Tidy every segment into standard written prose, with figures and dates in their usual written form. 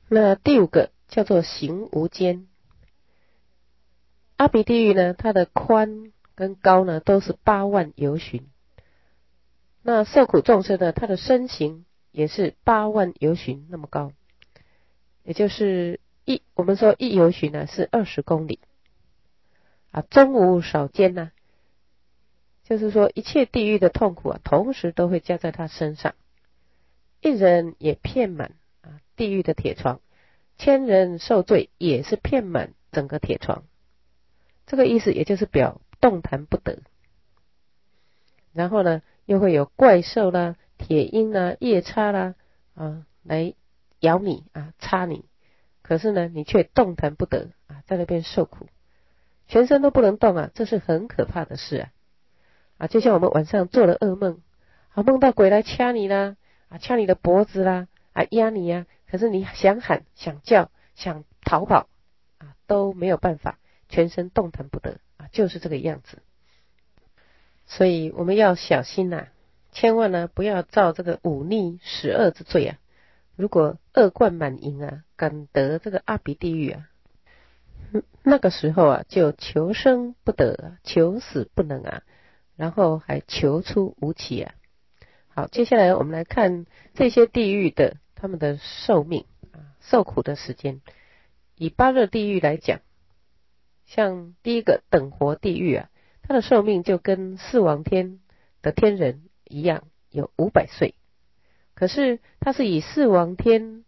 那第5个叫做行无间。阿鼻地狱呢，它的宽跟高呢都是8万由旬。那受苦众生呢，它的身形也是8万由旬那么高，也就是我们说1由旬呢是20公里啊，中无少间呢，就是说一切地狱的痛苦啊，同时都会加在他身上。一人也遍满啊地狱的铁床，1000人受罪也是遍满整个铁床。这个意思也就是表动弹不得。然后呢，又会有怪兽啦、铁鹰啦、夜叉啦来咬你啊、插你，可是呢，你却动弹不得啊，在那边受苦，全身都不能动啊，这是很可怕的事啊！就像我们晚上做了噩梦啊，梦到鬼来掐你啦啊，掐你的脖子啦啊，压你啊，可是你想喊、想叫、想逃跑啊，都没有办法，全身动弹不得啊，就是这个样子。所以我们要小心千万呢不要造这个忤逆十恶之罪啊！如果恶贯满盈啊，敢得这个阿鼻地狱啊，那个时候啊就求生不得，求死不能啊，然后还求出无期啊。好，接下来我们来看这些地狱的他们的寿命啊，受苦的时间。以8热地狱来讲，像第一个等活地狱啊，它的寿命就跟四王天的天人一样，有500岁。可是它是以四王天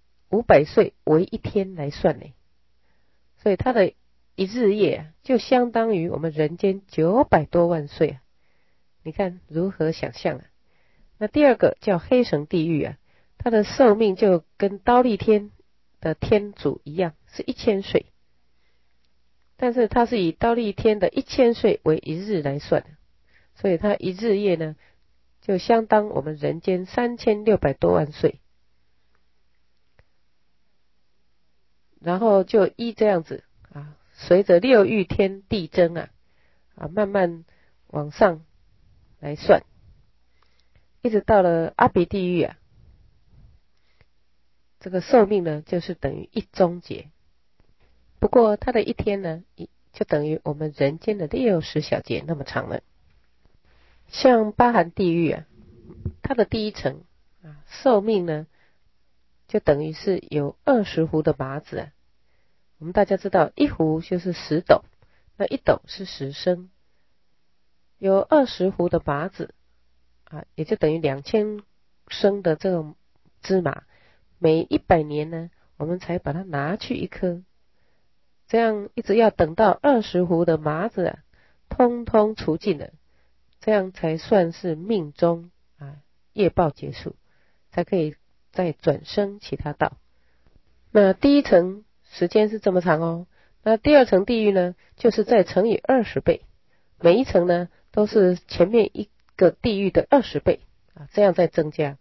500岁为一天来算呢，所以它的一日夜就相当于我们人间900多万岁啊！你看如何想象啊？那第二个叫黑神地狱啊，它的寿命就跟刀立天的天主一样，是1000岁。但是它是以刀立天的1000岁为一日来算的，所以它一日夜呢，就相当我们人间3600多万岁。然后就依这样子啊，随着6欲天地增慢慢往上来算，一直到了阿鼻地狱这个寿命呢，就是等于1终劫。不过它的一天呢，就等于我们人间的60小节那么长了。像巴含地狱它的第一层寿命呢，就等于是有20斛的麻子我们大家知道1斛就是10斗，那1斗是10升，有20斛的麻子也就等于2000升的这种芝麻，每100年呢，我们才把它拿去1颗，这样一直要等到20斛的麻子通通除尽了，这样才算是命中业报结束，才可以再转生其他道。那第一层时间是这么长那第二层地狱呢，就是再乘以20倍，每一层呢都是前面一个地狱的20倍这样再增加。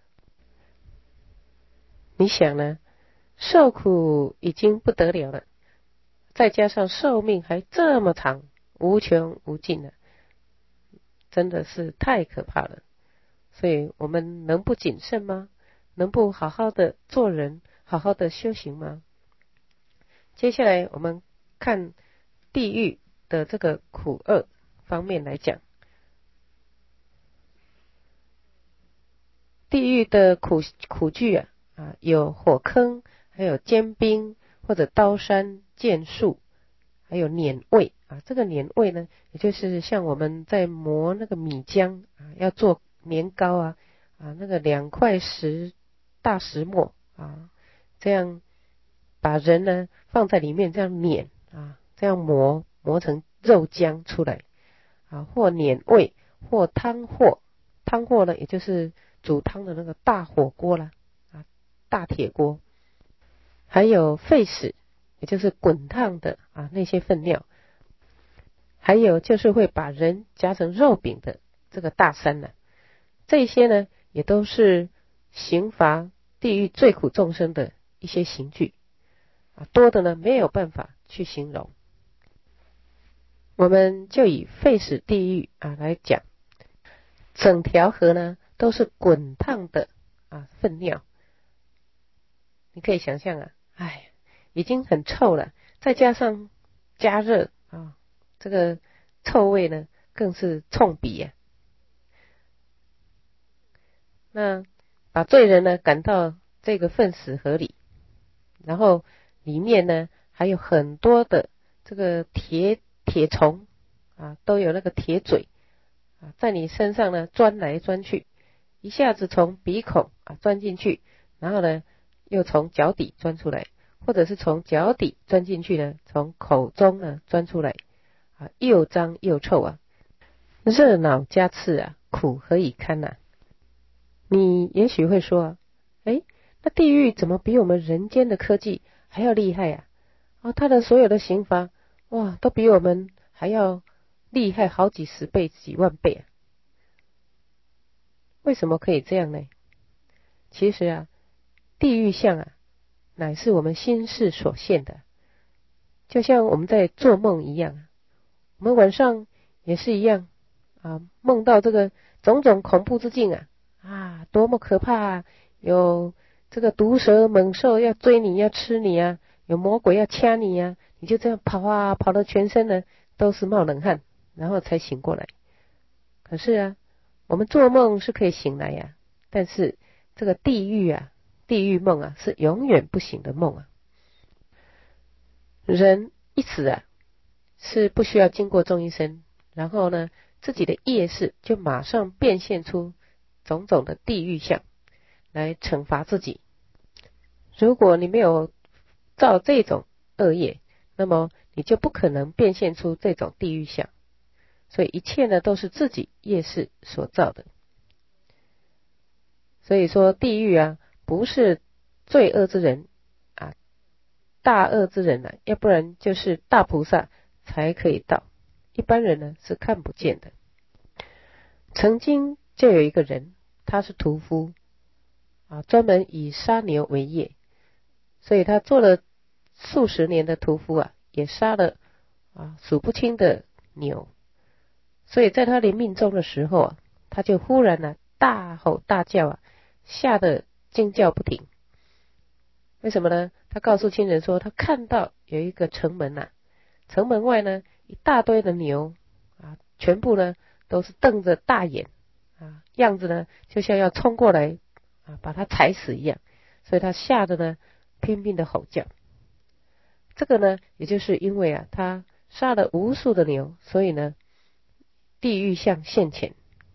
你想呢，受苦已经不得了了，再加上寿命还这么长，无穷无尽真的是太可怕了。所以我们能不谨慎吗？能不好好的做人，好好的修行吗？接下来我们看地狱的这个苦厄方面来讲，地狱的苦具有火坑，还有坚冰，或者刀山剑树，还有碾味这个碾味呢，也就是像我们在磨那个米浆要做年糕那个2块大石磨这样把人呢放在里面，这样碾这样磨成肉浆出来或碾味，或汤货。汤货呢，也就是煮汤的那个大火锅啦大铁锅，还有沸屎，也就是滚烫的那些粪尿，还有就是会把人夹成肉饼的这个大山这些呢也都是刑罚地狱最苦众生的一些刑具多的呢没有办法去形容。我们就以沸屎地狱来讲，整条河呢都是滚烫的粪尿， 你可以想象啊，已经很臭了，再加上加热啊，这个臭味呢更是冲鼻啊。那把罪人呢赶到这个粪屎河里，然后里面呢还有很多的这个铁虫啊，都有那个铁嘴啊，在你身上呢钻来钻去，一下子从鼻孔啊钻进去，然后呢又从脚底钻出来，或者是从脚底钻进去呢，从口中呢钻出来啊，又脏又臭啊，热恼加刺啊，苦何以堪啊。你也许会说啊，那地狱怎么比我们人间的科技还要厉害啊？它的所有的刑罚，哇，都比我们还要厉害好几十倍、几万倍啊！为什么可以这样呢？其实啊，地狱相啊，乃是我们心事所现的，就像我们在做梦一样，我们晚上也是一样啊，梦到这个种种恐怖之境啊，多么可怕啊！有这个毒蛇猛兽要追你，要吃你啊，有魔鬼要掐你啊，你就这样跑啊，跑得全身呢都是冒冷汗，然后才醒过来。可是啊，我们做梦是可以醒来呀，但是这个地狱梦啊，是永远不醒的梦啊。人一死啊，是不需要经过中医生，然后呢，自己的业识就马上变现出种种的地狱相来惩罚自己。如果你没有造这种恶业，那么你就不可能变现出这种地狱相。所以一切呢都是自己业识所造的。所以说地狱啊，不是罪恶之人啊，大恶之人要不然就是大菩萨才可以到，一般人呢是看不见的。曾经就有一个人，他是屠夫专门以杀牛为业，所以他做了数十年的屠夫也杀了数不清的牛。所以在他临命终的时候他就忽然大吼大叫吓得惊叫不停。为什么呢？他告诉亲人说，他看到有一个城门城门外呢一大堆的牛全部呢都是瞪着大眼样子呢就像要冲过来把他踩死一样，所以他吓得呢拼命的吼叫。这个呢也就是因为他杀了无数的牛，所以呢地狱相现前。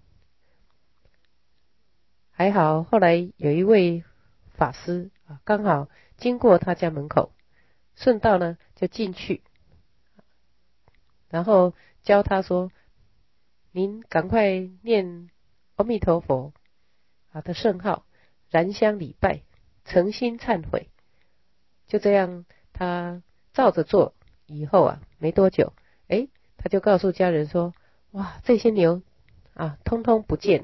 还好后来有一位法师刚好经过他家门口，顺道呢就进去，然后教他说，您赶快念阿弥陀佛的圣号，燃香礼拜，诚心忏悔。就这样他照着做以后没多久他就告诉家人说，哇，这些牛通通不见了。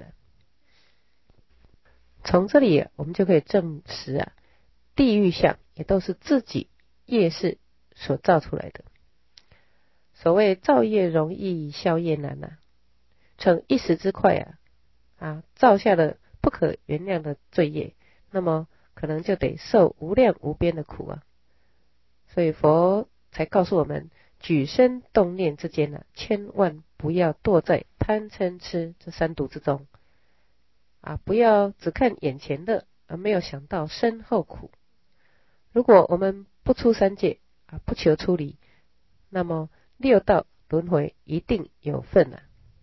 从这里我们就可以证实地狱相也都是自己业识所造出来的。所谓造业容易消业难逞一时之快造下了不可原谅的罪业，那么可能就得受无量无边的苦所以佛才告诉我们，举身动念之间千万不要堕在贪嗔痴这三毒之中不要只看眼前的而没有想到身后苦。如果我们不出三界不求出离，那么六道轮回一定有份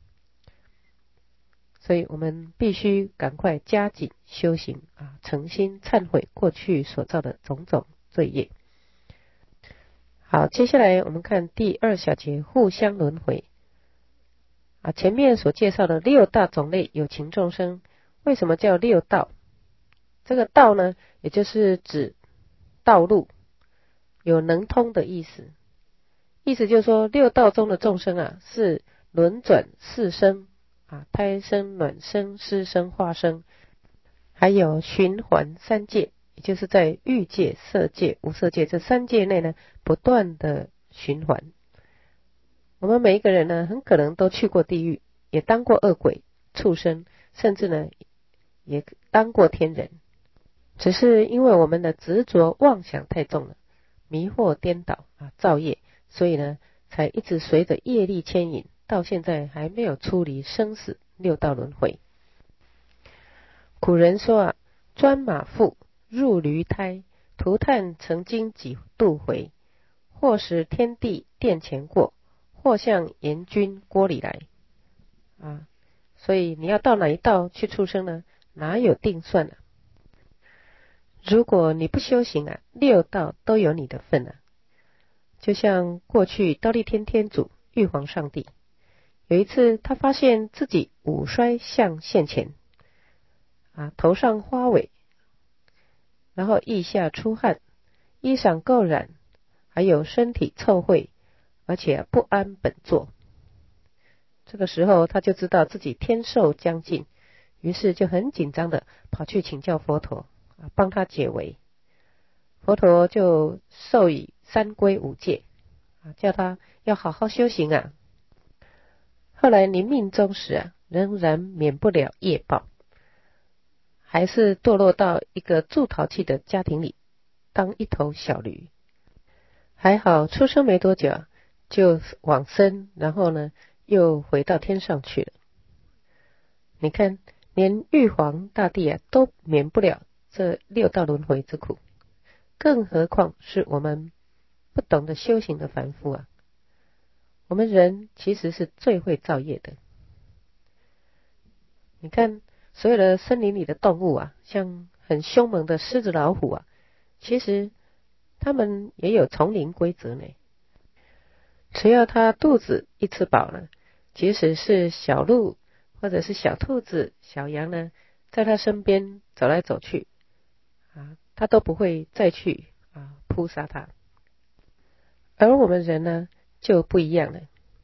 所以我们必须赶快加紧修行诚心忏悔过去所造的种种罪业。好，接下来我们看第二小节，互相轮回前面所介绍的六大种类有情众生，为什么叫六道？这个道呢，也就是指道路，有能通的意思。意思就是说，六道中的众生是轮转四生胎生、卵生、湿生、化生，还有循环三界，也就是在欲界、色界、无色界这三界内呢，不断的循环。我们每一个人呢，很可能都去过地狱，也当过恶鬼、畜生，甚至呢，也当过天人。 只是因为我们的执着妄想太重了，迷惑颠倒造业，所以呢才一直随着业力牵引，到现在还没有出离生死六道轮回。古人说钻马腹，入驴胎，涂炭曾经几度回，或使天地殿前过，或向阎君锅里来所以你要到哪一道去出生呢？哪有定算如果你不修行六道都有你的份就像过去忉利天天主玉皇上帝，有一次他发现自己五衰相现前头上花尾，然后腋下出汗，衣裳垢染，还有身体臭秽，而且不安本座。这个时候他就知道自己天寿将近，于是就很紧张的跑去请教佛陀帮他解围。佛陀就授以三规五戒叫他要好好修行后来临命终时仍然免不了业报，还是堕落到一个筑陶器的家庭里当一头小驴。还好出生没多久就往生，然后呢又回到天上去了。你看连玉皇大帝都免不了这六道轮回之苦，更何况是我们不懂得修行的凡夫我们人其实是最会造业的。你看所有的森林里的动物像很凶猛的狮子老虎其实他们也有丛林规则呢。只要他肚子一吃饱了，即使是小鹿或者是小兔子小羊呢在他身边走来走去他都不会再去扑杀他。而我们人呢就不一样了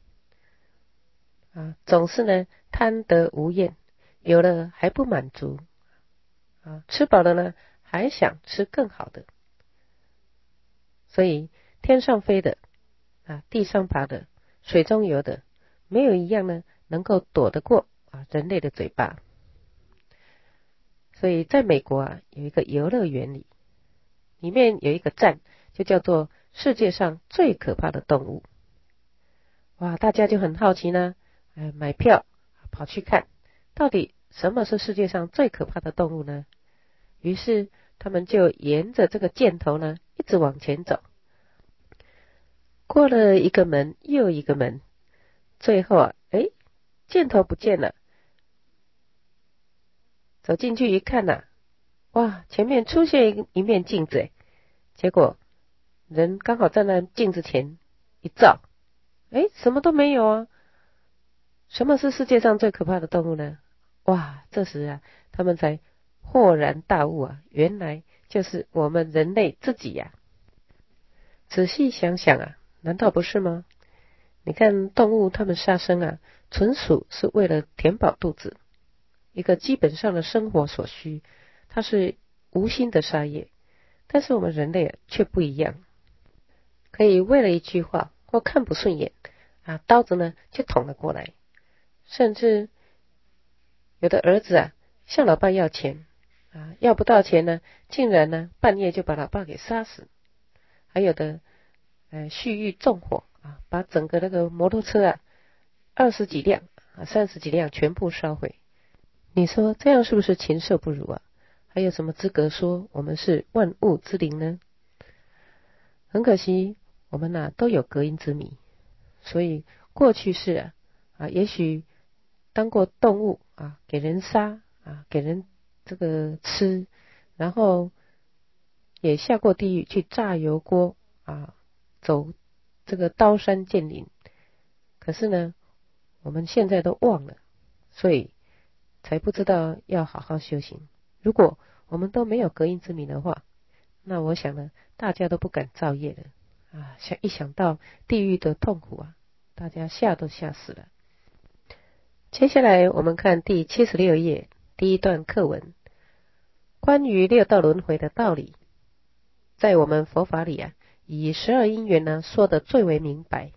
总是呢贪得无厌，有了还不满足吃饱了呢还想吃更好的。所以天上飞的地上爬的，水中游的，没有一样呢能够躲得过人类的嘴巴。所以在美国有一个游乐园里面有一个站，就叫做世界上最可怕的动物。大家就很好奇呢买票跑去看，到底什么是世界上最可怕的动物呢？于是他们就沿着这个箭头呢一直往前走，过了一个门又一个门，最后箭头不见了。走进去一看前面出现一面镜子结果人刚好站在镜子前一照，什么都没有什么是世界上最可怕的动物呢？这时他们才豁然大悟原来就是我们人类自己仔细想想难道不是吗？你看动物它们杀生纯属是为了填饱肚子，一个基本上的生活所需，它是无心的杀业。但是我们人类却不一样，可以为了一句话或看不顺眼刀子呢就捅了过来。甚至有的儿子向老爸要钱要不到钱呢，竟然呢半夜就把老爸给杀死。还有的蓄意纵火把整个那个摩托车20几辆30几辆全部烧毁。你说这样是不是禽兽不如还有什么资格说我们是万物之灵呢？很可惜我们都有隔音之谜，所以过去世也许当过动物给人杀给人这个吃，然后也下过地狱去炸油锅走这个刀山剑林。可是呢我们现在都忘了，所以才不知道要好好修行。如果我们都没有隔音之谜的话，那我想呢大家都不敢造业了一想到地狱的痛苦大家吓都吓死了。接下来我们看第76页第一段课文，关于六道轮回的道理，在我们佛法里以12因缘呢说得最为明白。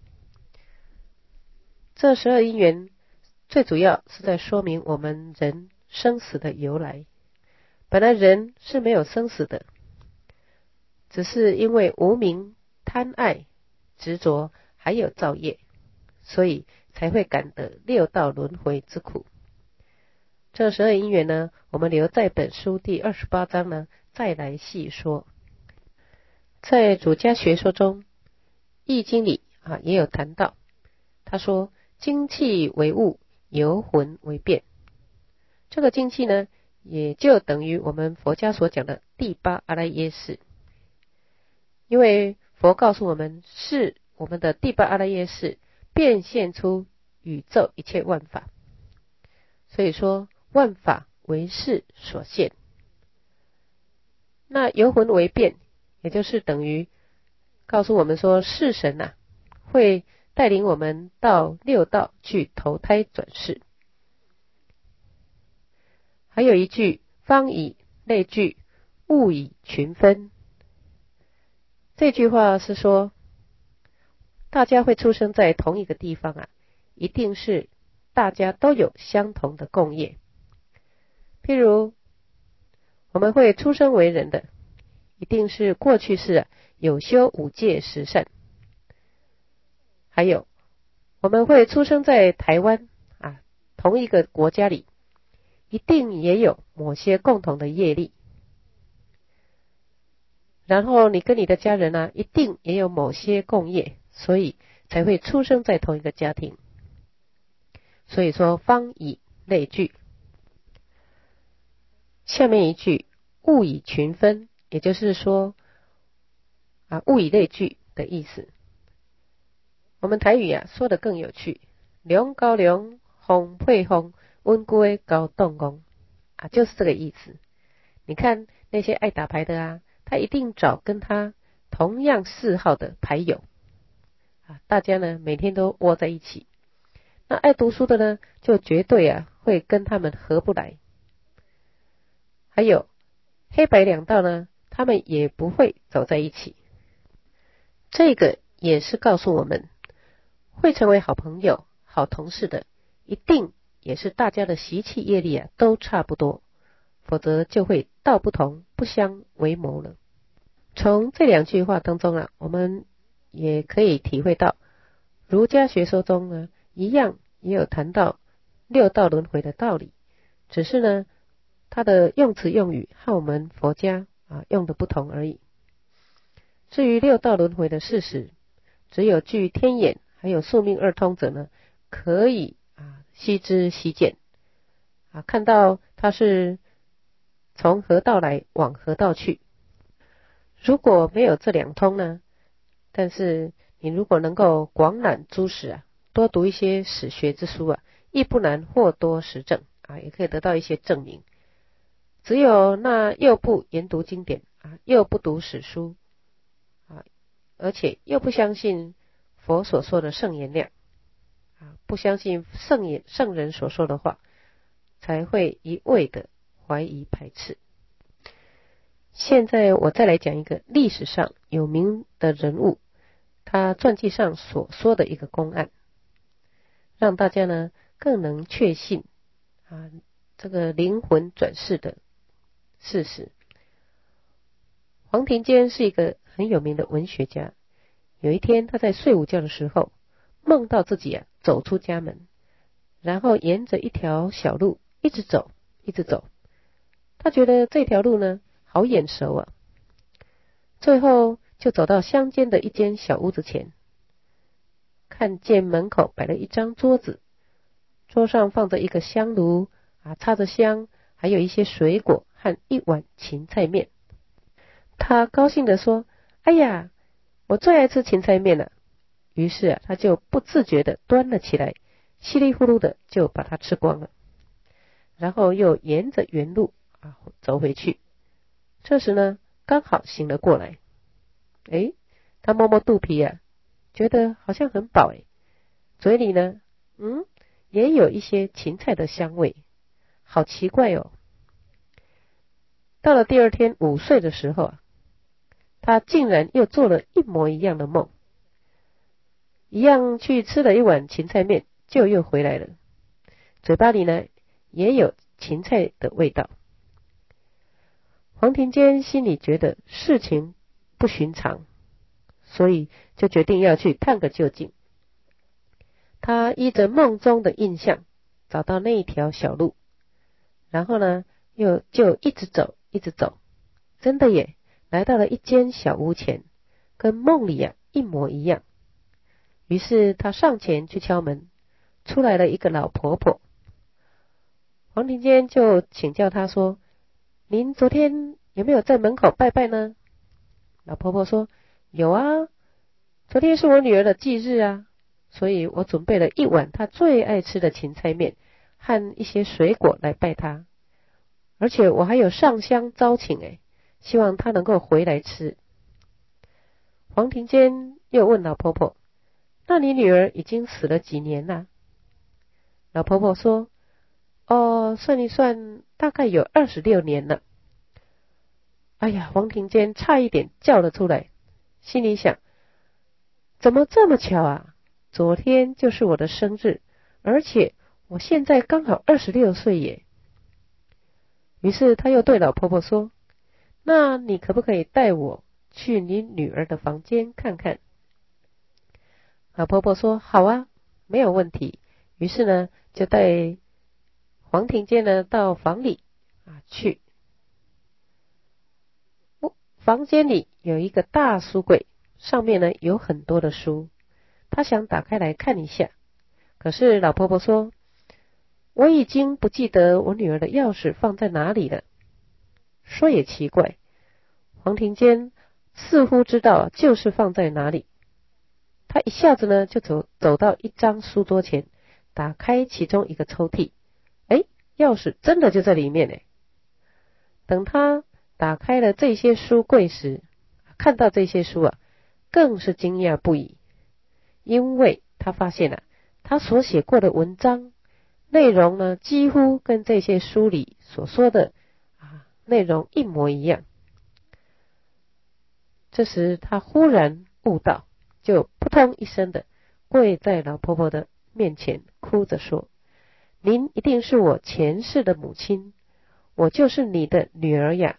这12因缘最主要是在说明我们人生死的由来。 本来人是没有生死的，只是因为无明、贪爱、执着还有造业，所以才会感得六道轮回之苦。这12因缘呢，我们留在本书第28章呢再来细说。在儒家学说中，易经里也有谈到，他说精气为物，游魂为变。这个精气呢，也就等于我们佛家所讲的第8阿赖耶识。因为佛告诉我们，是我们的第8阿赖耶识变现出宇宙一切万法，所以说万法为识所现。那游魂为变，也就是等于告诉我们说，世神会带领我们到六道去投胎转世。还有一句方以类聚，物以群分。这句话是说，大家会出生在同一个地方一定是大家都有相同的共业。譬如我们会出生为人的，一定是过去世有修5戒10善。还有我们会出生在台湾同一个国家里，一定也有某些共同的业力。然后你跟你的家人一定也有某些共业，所以才会出生在同一个家庭。所以说方以类聚。下面一句物以群分，也就是说物以类聚的意思。我们台语说得更有趣，龙高龙，风配风，温龟高动工就是这个意思。你看那些爱打牌的他一定找跟他同样嗜好的牌友大家呢每天都窝在一起。那爱读书的呢，就绝对会跟他们合不来。还有黑白两道呢，他们也不会走在一起。这个也是告诉我们，会成为好朋友、好同事的，一定也是大家的习气业力都差不多，否则就会道不同，不相为谋了。从这2句话当中我们也可以体会到，儒家学说中呢，一样也有谈到六道轮回的道理，只是呢，它的用词用语和我们佛家用的不同而已。至于六道轮回的事实，只有具天眼还有宿命二通者呢，可以悉知悉见看到它是从何道来，往何道去。如果没有这2通呢，但是你如果能够广览诸史多读一些史学之书亦不难获多实证也可以得到一些证明。只有那又不研读经典又不读史书而且又不相信佛所说的圣言量不相信圣人所说的话，才会一味的怀疑排斥。现在我再来讲一个历史上有名的人物，他传记上所说的一个公案，让大家呢更能确信这个灵魂转世的事实。黄庭坚是一个很有名的文学家，有一天他在睡午觉的时候，梦到自己走出家门，然后沿着一条小路一直走一直走，他觉得这条路呢好眼熟最后就走到乡间的一间小屋子前，看见门口摆了一张桌子，桌上放着一个香炉插着香，还有一些水果和一碗芹菜面。他高兴地说，哎呀，我最爱吃芹菜面了。于是他就不自觉地端了起来，稀里呼噜的就把它吃光了，然后又沿着原路走回去。这时呢刚好醒了过来，他摸摸肚皮觉得好像很饱嘴里呢也有一些芹菜的香味，好奇怪到了第2天午睡的时候他竟然又做了一模一样的梦，一样去吃了一碗芹菜面，就又回来了，嘴巴里呢也有芹菜的味道。 黄庭坚心里觉得事情不寻常，所以就决定要去探个究竟。他依着梦中的印象找到那一条小路，然后呢就一直走一直走，真的耶，来到了一间小屋前，跟梦里一模一样。于是他上前去敲门，出来了一个老婆婆。黄庭坚就请教她说，您昨天有没有在门口拜拜呢？老婆婆说，有啊，昨天是我女儿的忌日啊，所以我准备了一碗她最爱吃的芹菜面和一些水果来拜她，而且我还有上香招请希望她能够回来吃。黄庭坚又问老婆婆，那你女儿已经死了几年了？老婆婆说，算一算大概有26年了。哎呀，黄庭坚差一点叫了出来，心里想，怎么这么巧啊？昨天就是我的生日，而且我现在刚好26岁耶。于是他又对老婆婆说，那你可不可以带我去你女儿的房间看看？老婆婆说，好啊，没有问题。于是呢就带黄庭坚呢到房里去。房间里有一个大书柜，上面呢有很多的书，他想打开来看一下，可是老婆婆说，我已经不记得我女儿的钥匙放在哪里了。说也奇怪，黄庭坚似乎知道就是放在哪里。他一下子呢就走到一张书桌前，打开其中一个抽屉，钥匙真的就在里面。等他打开了这些书柜时，看到这些书更是惊讶不已，因为他发现他所写过的文章内容呢，几乎跟这些书里所说的内容一模一样。这时他忽然悟到，就扑通一声的跪在老婆婆的面前，哭着说，您一定是我前世的母亲，我就是你的女儿呀。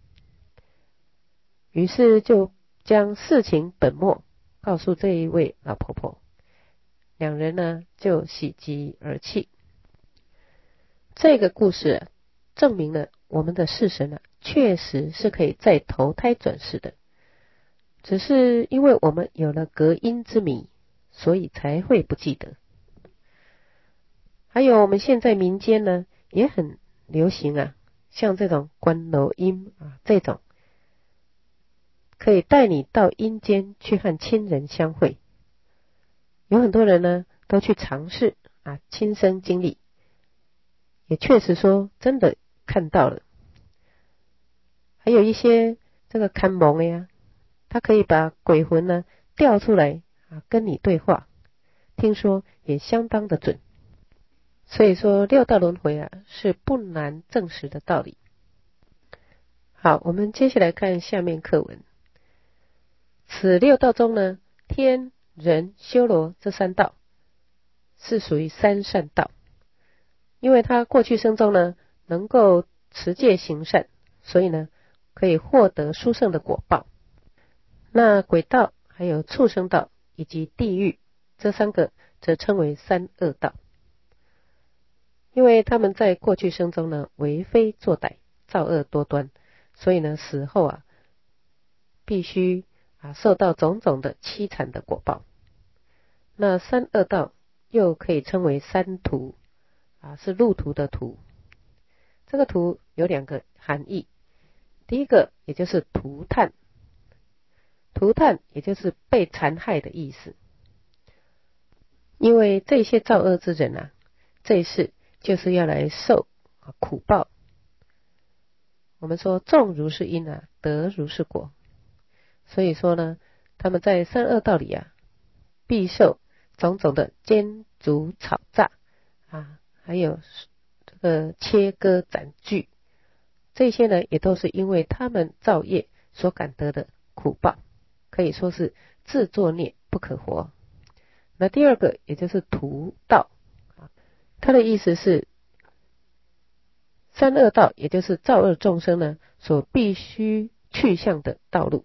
于是就将事情本末告诉这一位老婆婆，两人呢就喜极而泣。这个故事证明了我们的世神确实是可以再投胎转世的，只是因为我们有了隔音之谜，所以才会不记得。还有我们现在民间呢也很流行像这种观楼音这种可以带你到阴间去和亲人相会。有很多人呢都去尝试亲身经历，也确实说真的看到了。还有一些这个看蒙的他可以把鬼魂呢调出来跟你对话，听说也相当的准。所以说六道轮回是不难证实的道理。好，我们接下来看下面课文。此六道中呢，天、人、修罗这三道是属于三善道，因为他过去生中呢能够持戒行善，所以呢可以获得殊胜的果报。那鬼道还有畜生道以及地狱这三个则称为三恶道，因为他们在过去生中呢为非作歹，造恶多端，所以呢死后必须受到种种的凄惨的果报。那三恶道又可以称为三途是路途的途。这个途有两个含义，第一个也就是涂炭，涂炭也就是被残害的意思。因为这些造恶之人这一世就是要来受苦报。我们说种如是因得如是果，所以说呢他们在三恶道里必受种种的煎煮炒炸还有这个切割斩锯，这些呢也都是因为他们造业所感得的苦报，可以说是自作孽不可活。那第二个也就是屠道，它的意思是三恶道，也就是造恶众生呢所必须去向的道路。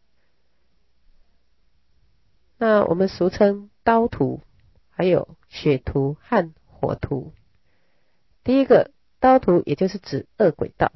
那我们俗称刀途，还有血途和火途。第一个刀途，也就是指恶鬼道。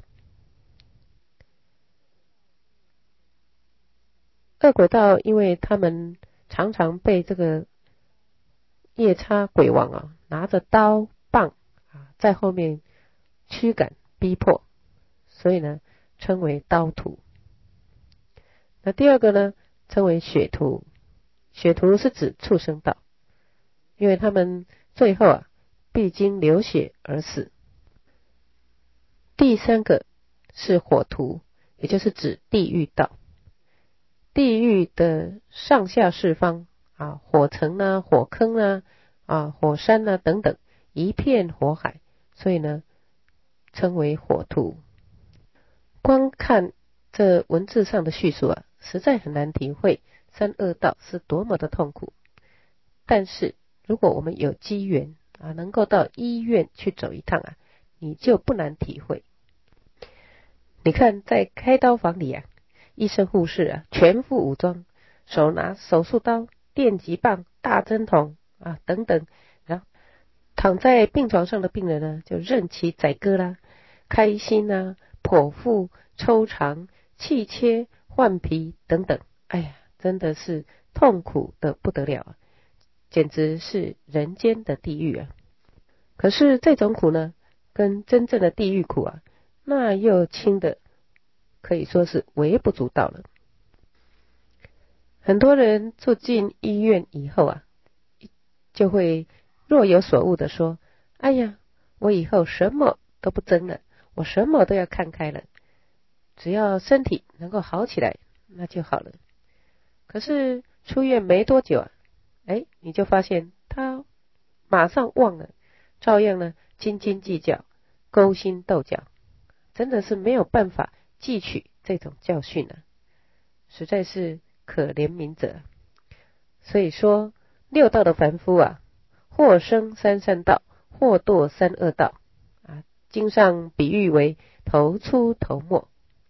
恶鬼道，因为他们常常被这个夜叉鬼王拿着刀棒在后面驱赶逼迫，所以呢称为刀途。那第二个呢称为血途，血途是指畜生道，因为他们最后必经流血而死。第三个是火途，也就是指地狱道。地狱的上下四方火城火坑火山等等，一片火海，所以呢称为火途。光看这文字上的叙述实在很难体会三恶道是多么的痛苦。但是如果我们有机缘能够到医院去走一趟你就不难体会。你看在开刀房里医生护士全副武装，手拿手术刀、电击棒、大针筒等等，然后躺在病床上的病人呢就任其宰割啦、开心剖腹、抽肠、气切、换皮等等。哎呀，真的是痛苦的不得了简直是人间的地狱可是这种苦呢，跟真正的地狱苦那又轻的可以说是微不足道了。很多人住进医院以后就会若有所悟的说，哎呀，我以后什么都不争了，我什么都要看开了，只要身体能够好起来那就好了。可是出院没多久你就发现他马上忘了，照样呢斤斤计较、勾心斗角，真的是没有办法汲取这种教训实在是可怜悯者。所以说六道的凡夫或生三善道，或堕三恶道经上比喻为头出头没。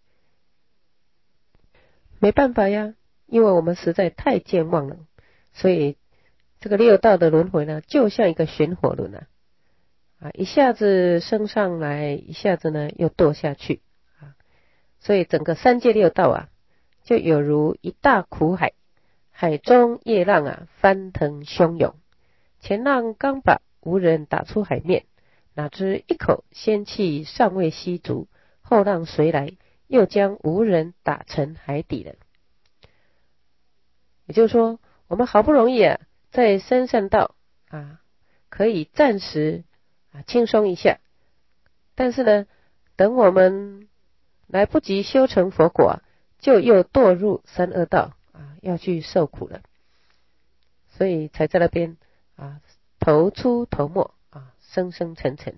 没办法呀，因为我们实在太健忘了，所以这个六道的轮回呢就像一个旋火轮一下子升上来，一下子呢又堕下去所以整个三界六道就有如一大苦海，海中业浪翻腾汹涌，前浪刚把无人打出海面，哪知一口仙气尚未吸足，后浪随来，又将无人打沉海底了。也就是说，我们好不容易在三善道可以暂时轻松一下，但是呢等我们来不及修成佛果就又堕入三恶道要去受苦了。所以才在那边头出头没生生沉沉。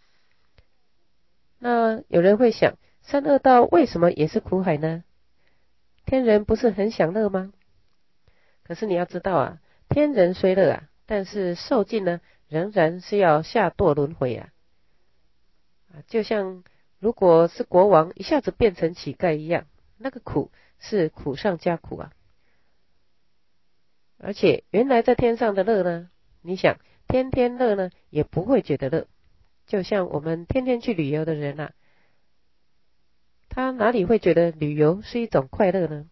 那有人会想，三恶道为什么也是苦海呢？天人不是很享乐吗？可是你要知道天人虽乐但是受尽呢仍然是要下堕轮回就像如果是国王一下子变成乞丐一样，那个苦是苦上加苦而且原来在天上的乐呢，你想天天乐呢也不会觉得乐。就像我们天天去旅游的人他哪里会觉得旅游是一种快乐呢？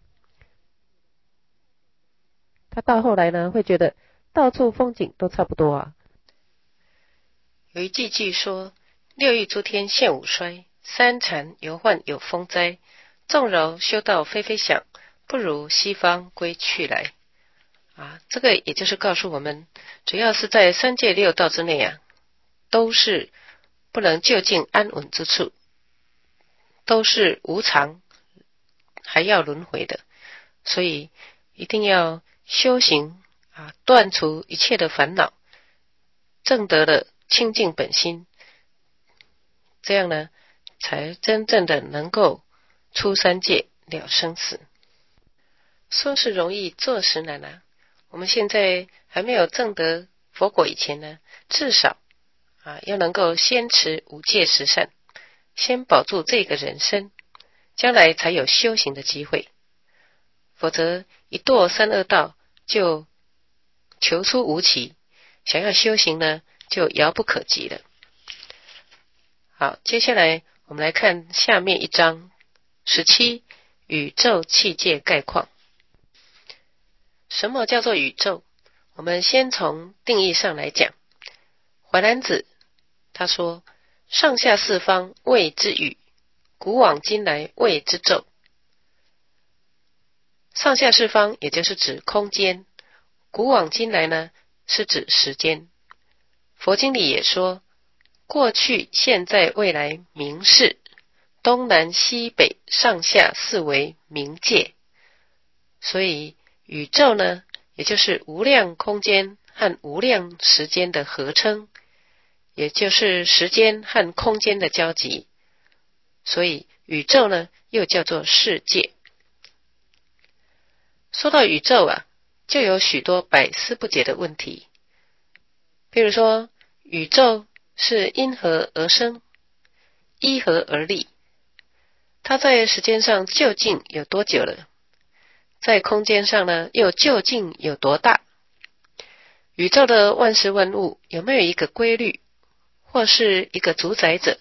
他到后来呢会觉得到处风景都差不多有一句说，六欲诸天现五衰，三禅游幻有风灾，纵柔修道非非想，不如西方归去来这个也就是告诉我们，只要是在三界六道之内都是不能就近安稳之处，都是无常还要轮回的。所以一定要修行断除一切的烦恼，证得了清净本心，这样呢才真正的能够出三界了生死。说是容易，做实难我们现在还没有证得佛果以前呢，至少要能够先持五戒十善， 先保住这个人生，将来才有修行的机会，否则一堕三恶道就求出无期，想要修行呢就遥不可及了。好，接下来我们来看下面一章17宇宙器界概况。什么叫做宇宙？我们先从定义上来讲。淮南子他说，上下四方谓之宇，古往今来谓之宙。上下四方也就是指空间，古往今来呢是指时间。佛经里也说，过去现在未来明示，东南西北上下四维冥界。所以宇宙呢也就是无量空间和无量时间的合称，也就是时间和空间的交集，所以宇宙呢又叫做世界。说到宇宙啊，就有许多百思不解的问题，比如说宇宙是因何而生，依何而立，它在时间上究竟有多久了，在空间上呢又究竟有多大，宇宙的万事万物有没有一个规律或是一个主宰者。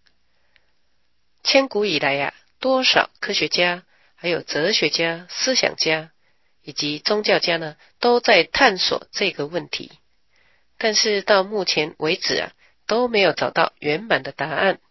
千古以来啊，多少科学家还有哲学家、思想家以及宗教家呢都在探索这个问题，但是到目前为止啊都没有找到圆满的答案。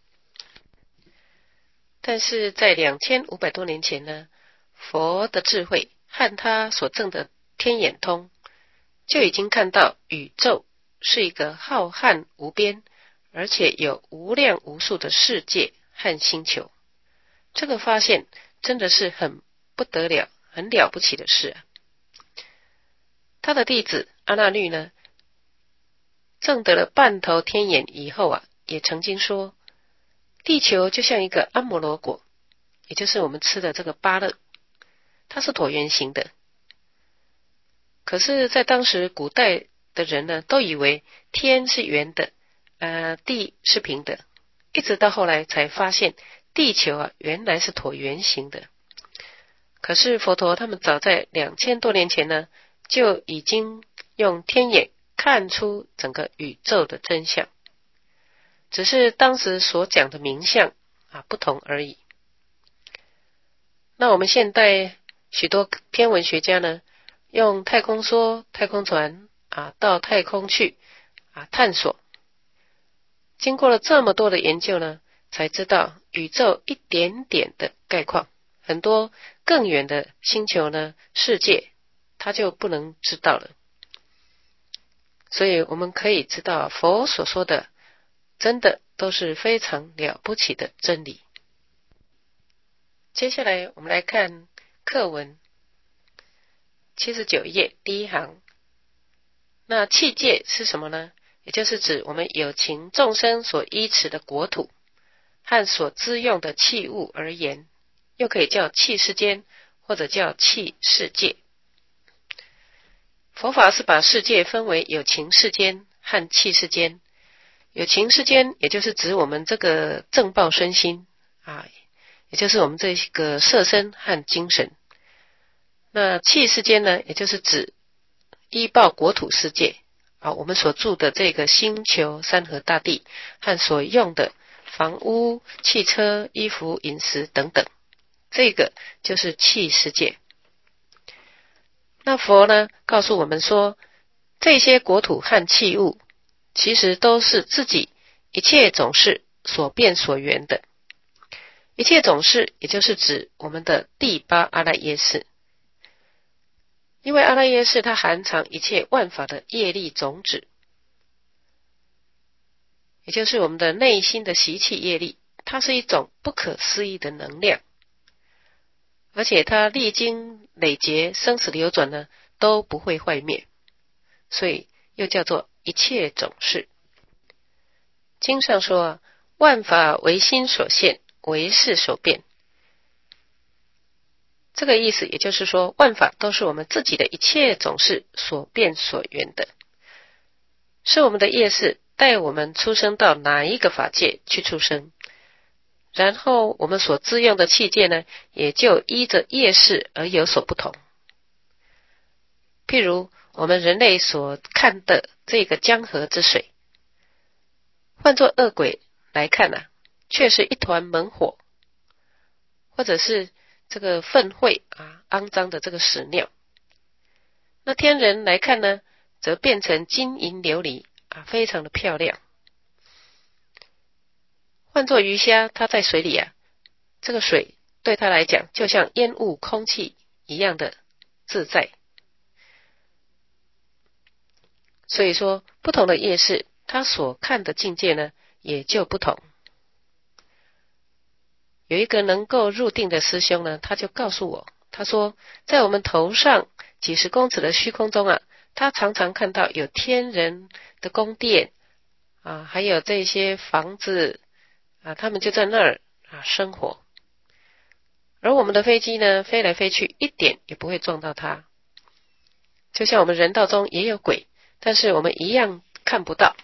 但是在2500多年前呢，佛的智慧和他所证的天眼通就已经看到宇宙是一个浩瀚无边，而且有无量无数的世界和星球。这个发现真的是很不得了，很了不起的事啊。他的弟子阿那律呢，证得了半头天眼以后啊，也曾经说，地球就像一个阿摩罗果，也就是我们吃的这个芭乐，它是椭圆形的。可是在当时古代的人呢，都以为天是圆的，地是平的，一直到后来才发现地球啊原来是椭圆形的。可是佛陀他们早在2000多年前呢，就已经用天眼看出整个宇宙的真相，只是当时所讲的名相不同而已。那我们现代许多天文学家呢，用太空梭、太空船到太空去探索，经过了这么多的研究呢，才知道宇宙一点点的概况，很多更远的星球呢、世界，它就不能知道了。所以我们可以知道，佛所说的真的都是非常了不起的真理。接下来我们来看课文79页第一行。那器界是什么呢？也就是指我们有情众生所依持的国土和所资用的器物而言，又可以叫器世间或者叫器世界。佛法是把世界分为有情世间和器世间。有情世间也就是指我们这个正报身心也就是我们这个色身和精神。那器世间呢，也就是指依报国土世界我们所住的这个星球、山河大地和所用的房屋、汽车、衣服、饮食等等，这个就是器世界。那佛呢告诉我们说，这些国土和器物其实都是自己一切总是所变所缘的。一切总是也就是指我们的第八阿赖耶识，因为阿赖耶识它含藏一切万法的业力种子，也就是我们的内心的习气业力，它是一种不可思议的能量，而且它历经累劫生死流转呢都不会坏灭，所以又叫做一切总是。经上说万法唯心所现，唯识所变。这个意思也就是说，万法都是我们自己的一切总是所变所缘的，是我们的业识带我们出生到哪一个法界去出生， 然后我们所自用的器械呢，也就依着业识而有所不同。譬如我们人类所看的这个江河之水，换作恶鬼来看啊，却是一团猛火，或者是这个粪秽肮脏的这个屎尿。那天人来看呢，则变成金银琉璃非常的漂亮。换作鱼虾，它在水里这个水对它来讲就像烟雾空气一样的自在。所以说不同的业识，他所看的境界呢也就不同。有一个能够入定的师兄呢，他就告诉我，他说在我们头上几十公尺的虚空中他常常看到有天人的宫殿还有这些房子他们就在那儿生活。而我们的飞机呢，飞来飞去一点也不会撞到它。就像我们人道中也有鬼，但是我们一样看不到。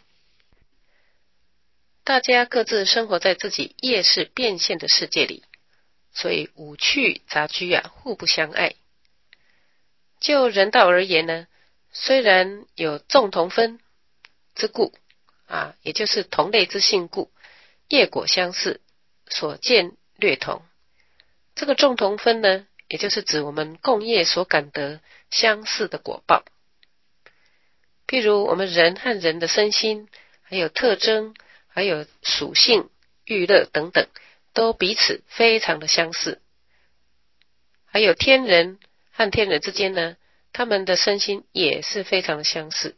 大家各自生活在自己业识变现的世界里，所以五趣杂居互不相爱。就人道而言呢，虽然有众同分之故也就是同类之性故，业果相似，所见略同。这个众同分呢，也就是指我们共业所感得相似的果报。譬如我们人和人的身心，还有特征，还有属性、欲乐等等，都彼此非常的相似。还有天人和天人之间呢，他们的身心也是非常的相似。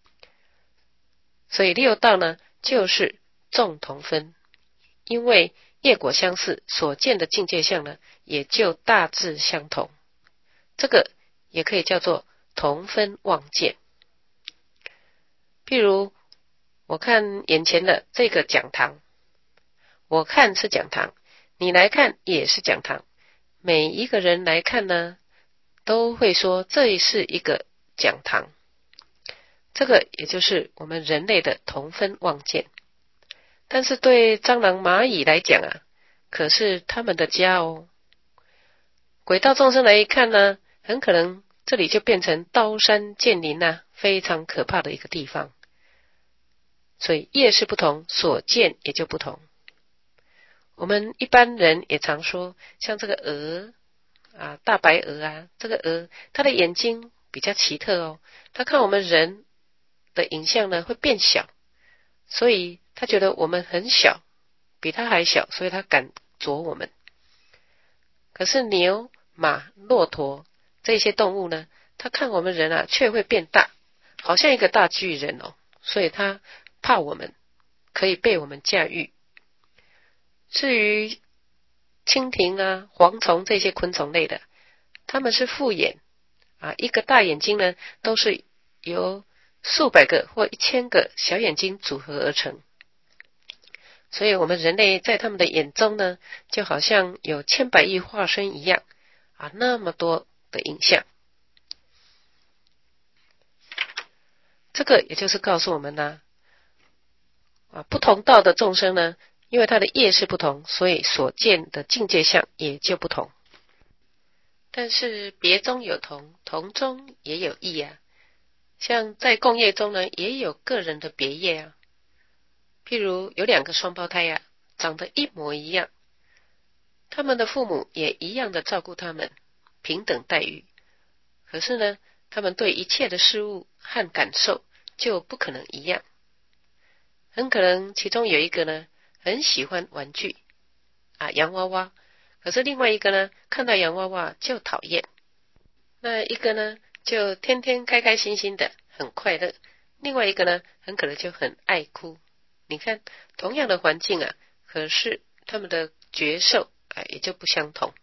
所以六道呢，就是众同分，因为业果相似，所见的境界相呢，也就大致相同。这个也可以叫做同分妄见。譬如我看眼前的这个讲堂，我看是讲堂，你来看也是讲堂，每一个人来看呢，都会说这是一个讲堂。这个也就是我们人类的同分妄见。但是对蟑螂蚂蚁来讲可是他们的家哦。鬼道众生来一看呢，很可能这里就变成刀山剑林非常可怕的一个地方。所以业识不同，所见也就不同。我们一般人也常说，像这个鹅大白鹅这个鹅它的眼睛比较奇特哦，它看我们人的影像呢会变小，所以它觉得我们很小，比它还小，所以它敢啄我们。可是牛、马、骆驼这些动物呢，它看我们人却会变大，好像一个大巨人哦，所以它怕我们，可以被我们驾驭。至于蜻蜓蝗虫这些昆虫类的，它们是复眼一个大眼睛呢，都是由数百个或1000个小眼睛组合而成。所以我们人类在他们的眼中呢，就好像有千百亿化身一样那么多的影像。这个也就是告诉我们不同道的众生呢，因为他的业识不同，所以所见的境界相也就不同。但是别中有同，同中也有异像在共业中呢，也有个人的别业譬如有2个双胞胎长得一模一样，他们的父母也一样的照顾他们，平等待遇。可是呢，他们对一切的事物和感受就不可能一样。很可能其中有一个呢，很喜欢玩具洋娃娃，可是另外一个呢，看到洋娃娃就讨厌。那一个呢，就天天开开心心的，很快乐。另外一个呢，很可能就很爱哭。你看，同样的环境可是他们的觉受也就不相同。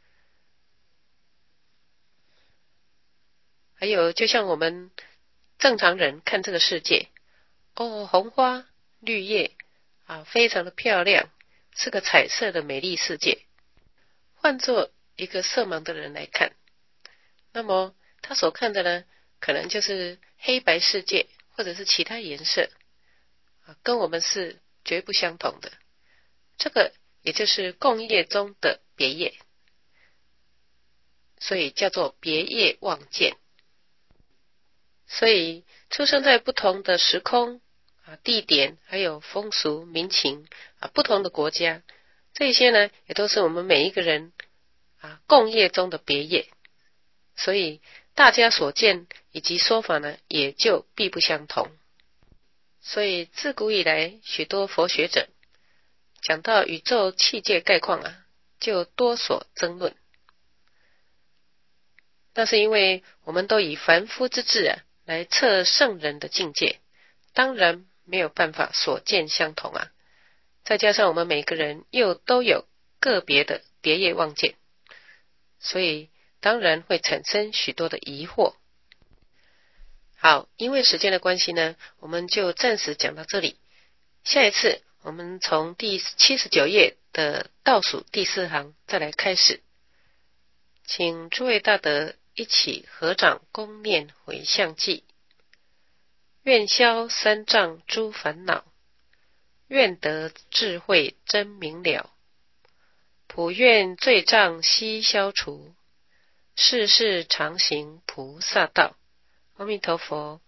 还有就像我们正常人看这个世界红花绿叶非常的漂亮，是个彩色的美丽世界。换作一个色盲的人来看，那么他所看的呢，可能就是黑白世界，或者是其他颜色跟我们是绝不相同的。这个也就是共业中的别业，所以叫做别业妄见。所以出生在不同的时空地点，还有风俗民情不同的国家，这些呢也都是我们每一个人共业中的别业，所以大家所见以及说法呢也就必不相同。所以自古以来许多佛学者讲到宇宙器界概况就多所争论。那是因为我们都以凡夫之智来测圣人的境界，当然没有办法所见相同再加上我们每个人又都有个别的别业妄见，所以当然会产生许多的疑惑。好，因为时间的关系呢，我们就暂时讲到这里。下一次我们从第79页的倒数第4行再来开始。请诸位大德一起合掌恭念回向偈：愿消三障诸烦恼，愿得智慧真明了，普愿罪障悉消除，世世常行菩萨道。阿弥陀佛。